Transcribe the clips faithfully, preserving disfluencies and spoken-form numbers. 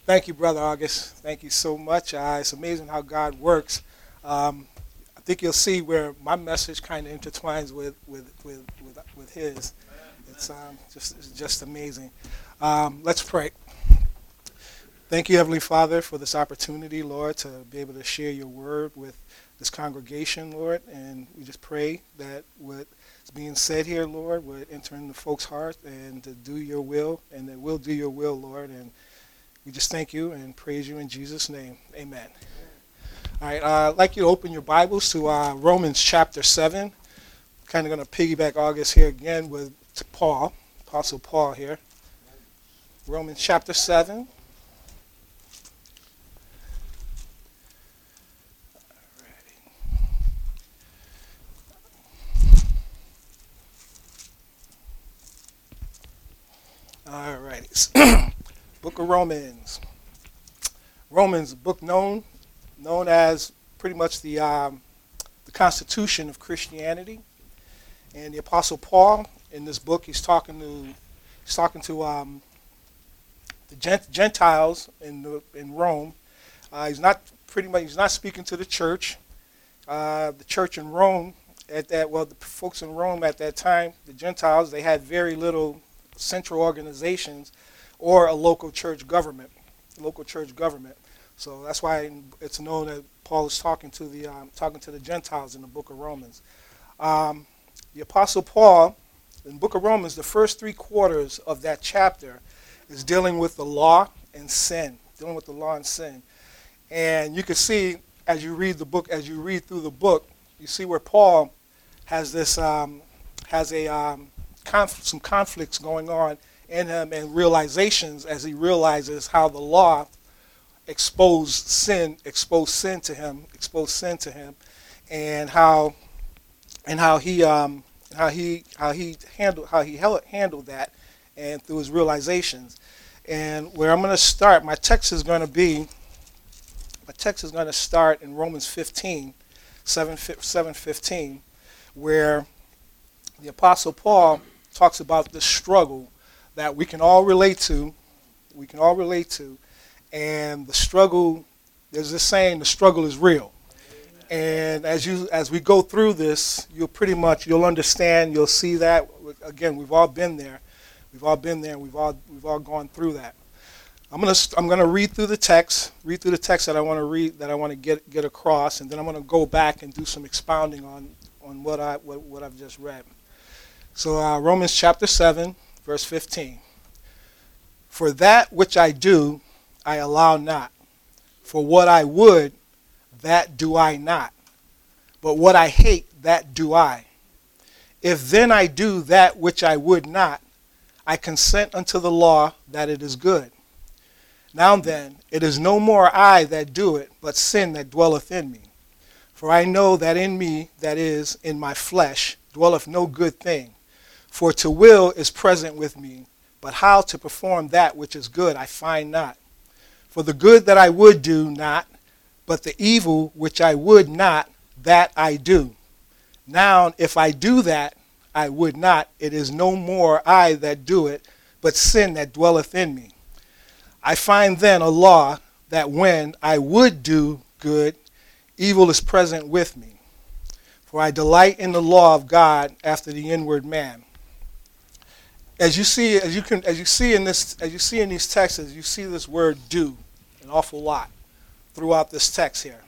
Thank you, Brother August. Thank you so much. Uh, it's amazing how God works. Um, I think you'll see where my message kind of intertwines with with with with, with his. It's um, just it's just amazing. Um, let's pray. Thank you, Heavenly Father, for this opportunity, Lord, to be able to share your word with this congregation, Lord. And we just pray that what's being said here, Lord, would enter into folks' hearts and to do your will, and that we'll do your will, Lord. And we just thank you and praise you in Jesus' name. Amen. All right, uh, I'd like you to open your Bibles to uh, Romans chapter seven. Kind of going to piggyback August here again with Paul, Apostle Paul here. Romans chapter seven. All right. Book of Romans. Romans, a book known known as pretty much the um, the constitution of Christianity. And the Apostle Paul, in this book, he's talking to he's talking to um, the Gent- Gentiles in the, in Rome. Uh, he's not pretty much he's not speaking to the church. Uh, the church in Rome at that well, the folks in Rome at that time, the Gentiles, they had very little central organizations or a local church government, local church government. So that's why it's known that Paul is talking to the um, talking to the Gentiles in the book of Romans. Um, the Apostle Paul, in the book of Romans, the first three quarters of that chapter is dealing with the law and sin, dealing with the law and sin. And you can see as you read the book, as you read through the book, you see where Paul has this um, has a um, Conf- some conflicts going on in him and realizations as he realizes how the law exposed sin, exposed sin to him, exposed sin to him, and how and how he um, how he how he handled how he held, handled that, and through his realizations. And where I'm going to start, my text is going to be my text is going to start in Romans fifteen, seven fifteen, where the Apostle Paul talks about the struggle that we can all relate to, we can all relate to, and the struggle, there's this saying, the struggle is real. And as you as we go through this, you'll pretty much, you'll understand, you'll see that, again, we've all been there, we've all been there, we've all we've all gone through that. I'm gonna I'm gonna read through the text, read through the text that I want to read, that I want to get get across, and then I'm gonna go back and do some expounding on on what I what, what I've just read. So uh, Romans chapter seven, verse fifteen. For that which I do, I allow not. For what I would, that do I not. But what I hate, that do I. If then I do that which I would not, I consent unto the law that it is good. Now then, it is no more I that do it, but sin that dwelleth in me. For I know that in me, that is, in my flesh, dwelleth no good thing. For to will is present with me, but how to perform that which is good I find not. For the good that I would do not, but the evil which I would not, that I do. Now if I do that I would not, it is no more I that do it, but sin that dwelleth in me. I find then a law that when I would do good, evil is present with me. For I delight in the law of God after the inward man. As you see, as you can, as you see in this, as you see in these texts, you see this word "do" an awful lot throughout this text here.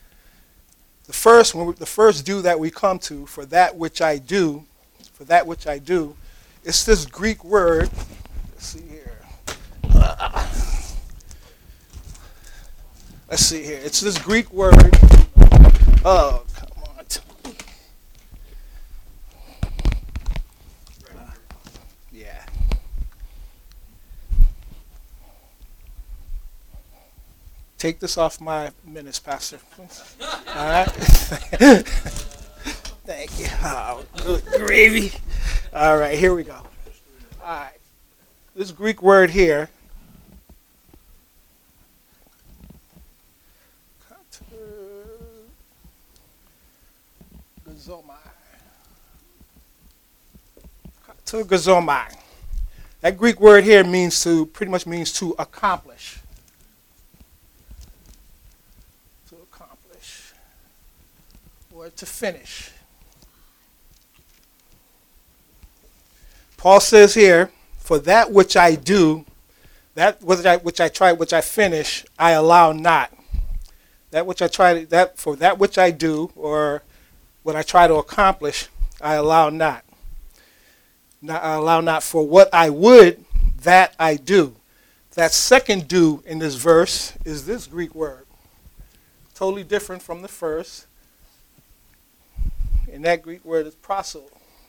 The first, when we, the first "do" that we come to, for that which I do, for that which I do, it's this Greek word. Let's see here. Uh, let's see here. It's this Greek word. Oh, come on. Yeah. Take this off my minutes, Pastor. All right. Thank you. Oh, good gravy. All right, here we go. All right. This Greek word here. Gazomai. That Greek word here means to, pretty much means to accomplish. or to finish. Paul says here, for that which I do, that which I, which I try, which I finish, I allow not. That which I try to, that for that which I do, or what I try to accomplish, I allow not. Not I allow not for what I would, that I do. That second do in this verse is this Greek word. Totally different from the first. And that Greek word is proso.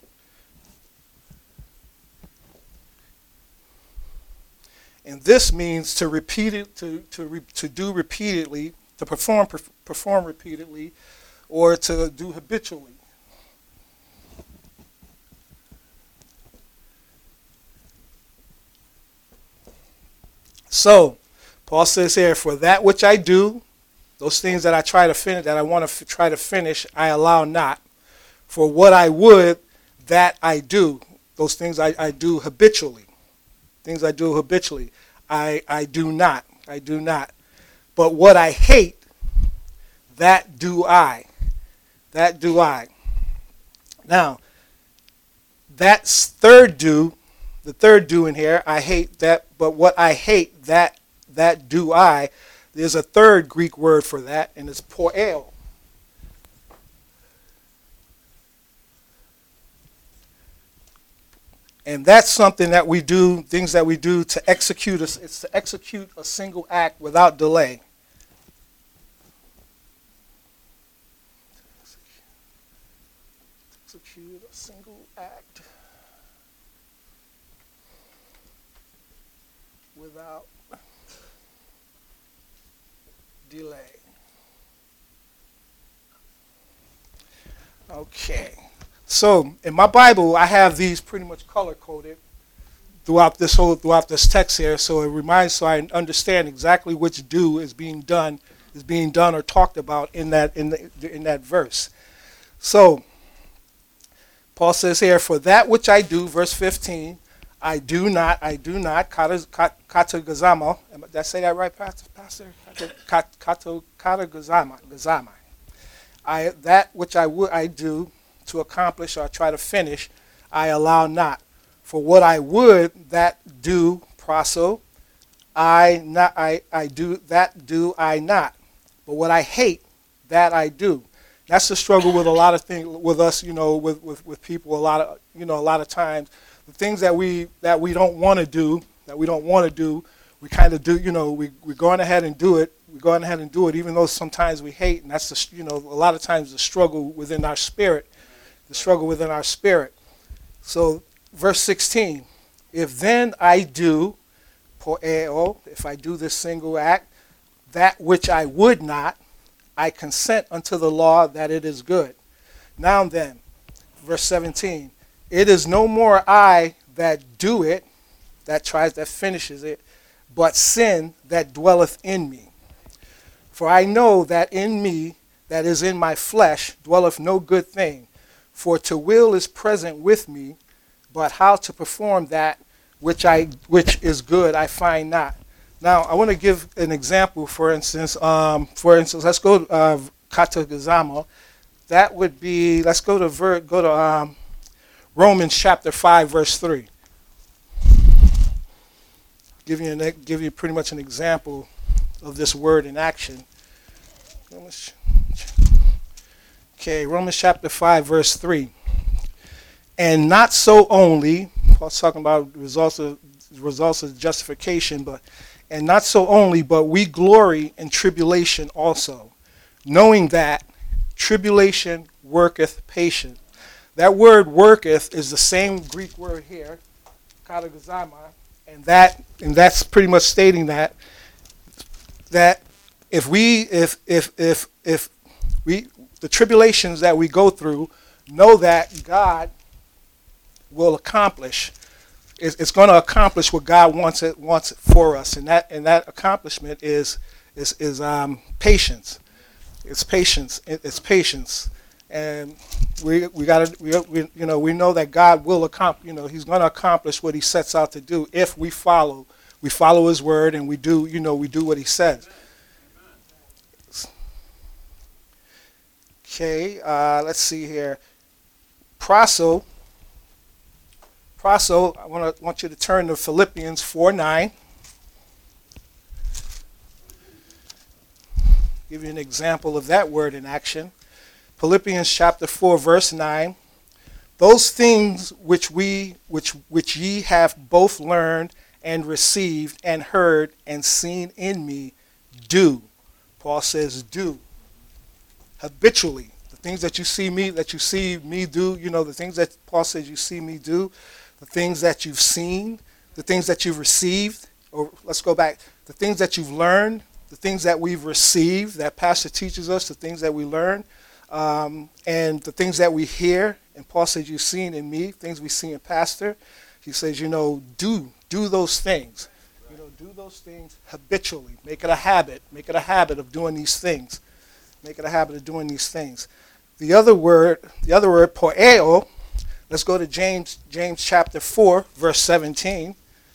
And this means to repeat it, to to re, to do repeatedly, to perform per, perform repeatedly, or to do habitually. So, Paul says here, for that which I do, those things that I try to finish, that I want to f- try to finish, I allow not. For what I would, that I do. Those things I, I do habitually. Things I do habitually. I, I do not. I do not. But what I hate, that do I. That do I. Now, that's third do, the third do in here, I hate that, but what I hate, that that do I. There's a third Greek word for that, and it's poeo. And that's something that we do, things that we do to execute, a, it's to execute a single act without delay. Execute a single act without delay. Okay. So in my Bible, I have these pretty much color coded throughout this whole throughout this text here. So it reminds, so I understand exactly which do is being done, is being done or talked about in that in the, in that verse. So Paul says here, for that which I do, verse fifteen, I do not, I do not, katagazama. Did I say that right, Pastor? Pastor? Katagazama, gazama. I that which I would I do to accomplish or try to finish, I allow not. For what I would, that do, proso, I not I, I do that do I not. But what I hate, that I do. That's the struggle with a lot of things with us, you know, with, with, with people a lot of you know, a lot of times. The things that we that we don't want to do, that we don't want to do, we kind of do, you know, we we're going ahead and do it. We're going ahead and do it, even though sometimes we hate, and that's the, you know, a lot of times the struggle within our spirit. The struggle within our spirit. So, verse sixteen, if then I do, poeo, if I do this single act, that which I would not, I consent unto the law that it is good. Now then, verse seventeen, it is no more I that do it, that tries, that finishes it, but sin that dwelleth in me. For I know that in me, that is in my flesh, dwelleth no good thing. For to will is present with me, but how to perform that which I which is good I find not. Now I want to give an example. For instance, um, for instance, let's go to uh, katagazamo. That would be, let's go to ver, go to um, Romans chapter five, verse three. Give you an, give you pretty much an example of this word in action. Okay, Romans chapter five, verse three. And not so only, Paul's talking about results of results of justification, but and not so only, but we glory in tribulation also, knowing that tribulation worketh patience. That word worketh is the same Greek word here, katagazama, and that and that's pretty much stating that that if we if if if if we the tribulations that we go through, know that God will accomplish. It's, it's going to accomplish what God wants it wants it for us, and that and that accomplishment is is is um, patience. It's patience. It's patience, and we we got to we, we you know we know that God will accomplish. You know He's going to accomplish what He sets out to do if we follow we follow His word and we do you know we do what He says. Okay, uh, let's see here. Praso, Praso, I want to want you to turn to Philippians four nine. Give you an example of that word in action. Philippians chapter four, verse nine. Those things which we which which ye have both learned and received and heard and seen in me, do. Paul says do. Habitually. The things that you see me that you see me do, you know, the things that Paul says you see me do, the things that you've seen, the things that you've received, or let's go back, the things that you've learned, the things that we've received, that Pastor teaches us, the things that we learn, um, and the things that we hear. And Paul says, you've seen in me, things we see in Pastor. He says, you know, do, do those things. You know, do those things habitually. Make it a habit. Make it a habit of doing these things. Make it a habit of doing these things. The other word, the other word, poeo, let's go to James, James chapter four, verse seventeen.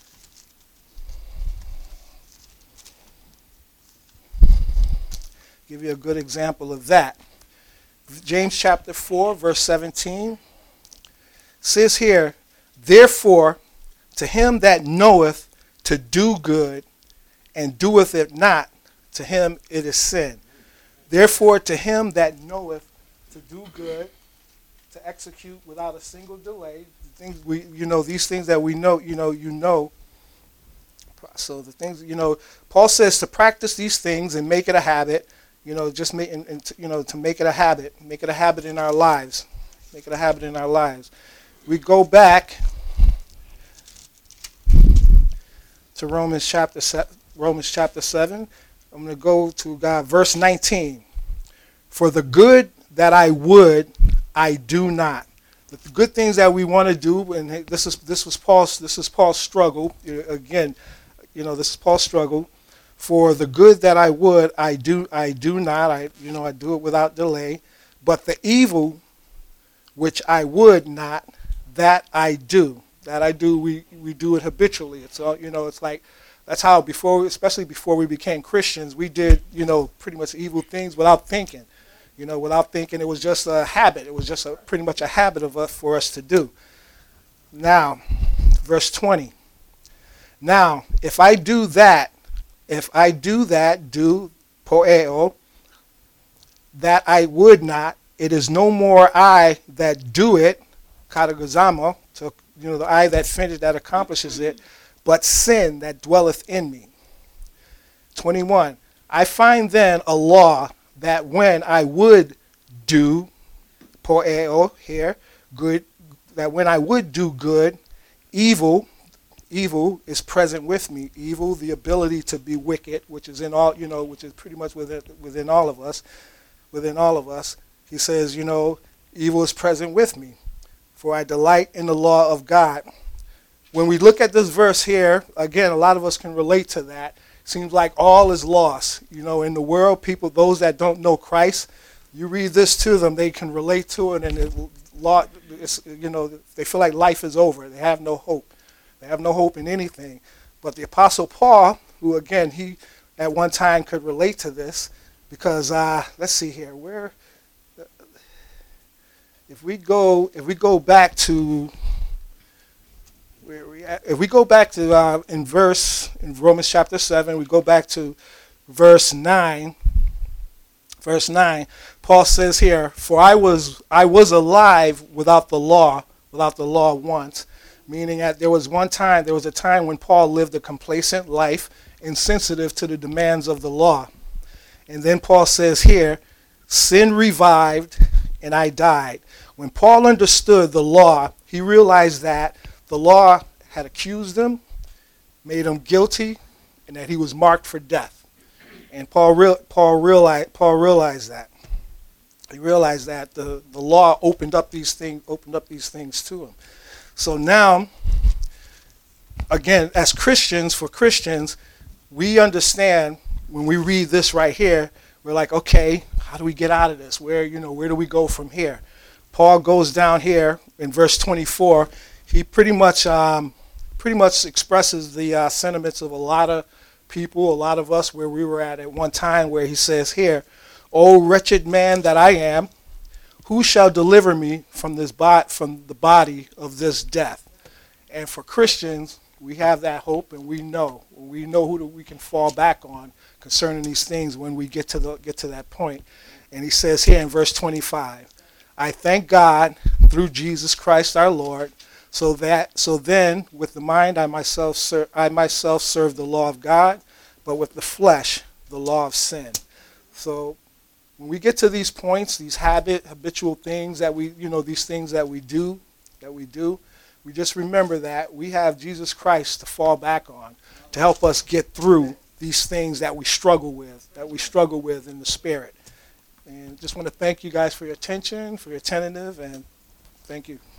Give you a good example of that. James chapter four, verse seventeen says here, therefore, to him that knoweth to do good and doeth it not, to him it is sin. Therefore, to him that knoweth to do good, to execute without a single delay, the things we, you know, these things that we know, you know, you know. So the things, you know, Paul says to practice these things and make it a habit. You know, just make, and, and to, you know, to make it a habit, make it a habit in our lives, make it a habit in our lives. We go back to Romans chapter seven, Romans chapter seven. I'm going to go to God, verse nineteen. For the good that I would, I do not. The good things that we want to do, and this is this was Paul's this is Paul's struggle again. You know, this is Paul's struggle. For the good that I would, I do, I do not. I, you know, I do it without delay. But the evil, which I would not, that I do. That I do. We we do it habitually. It's all, you know. It's like that's how before, especially before we became Christians, we did, you know, pretty much evil things without thinking. You know, without thinking, it was just a habit. It was just a pretty much a habit of us for us to do. Now, verse twenty. Now, if I do that. If I do that, do, poeo, that I would not, it is no more I that do it, katagozamo, so, you know, the I that finishes, that accomplishes it, but sin that dwelleth in me. twenty-one, I find then a law that when I would do, poeo, here, good, that when I would do good, evil, Evil is present with me. Evil, the ability to be wicked, which is in all, you know, which is pretty much within within all of us, within all of us. He says, you know, evil is present with me, for I delight in the law of God. When we look at this verse here, again, a lot of us can relate to that. Seems like all is lost. You know, in the world, people, those that don't know Christ, you read this to them, they can relate to it, and it, it's, you know, they feel like life is over. They have no hope. They have no hope in anything. But the Apostle Paul, who again, he at one time could relate to this, because uh, let's see here, where if we go if we go back to where we at, if we go back to uh, in verse in Romans chapter seven, we go back to verse nine. Verse nine, Paul says here, for I was I was alive without the law, without the law once. Meaning that there was one time, there was a time when Paul lived a complacent life, insensitive to the demands of the law. And then Paul says here, sin revived and I died. When Paul understood the law, he realized that the law had accused him, made him guilty, and that he was marked for death. And Paul real, Paul realized Paul realized that. He realized that the, the law opened up these things opened up these things to him. So now, again, as Christians, for Christians, we understand when we read this right here, we're like, okay, how do we get out of this? Where, you know, where do we go from here? Paul goes down here in verse twenty-four. He pretty much, um, pretty much expresses the uh, sentiments of a lot of people, a lot of us, where we were at at one time, where he says here, "O wretched man that I am, who shall deliver me from this bot from the body of this death? And for Christians, we have that hope, and we know we know who we can fall back on concerning these things when we get to the get to that point. And he says here in verse twenty-five, I thank God through Jesus Christ our Lord, so that so then with the mind I myself ser- I myself serve the law of God, but with the flesh the law of sin. So when we get to these points, these habit habitual things that we you know these things that we do that we do, we just remember that we have Jesus Christ to fall back on to help us get through these things that we struggle with, that we struggle with in the spirit. And just want to thank you guys for your attention, for your attentive, and thank you.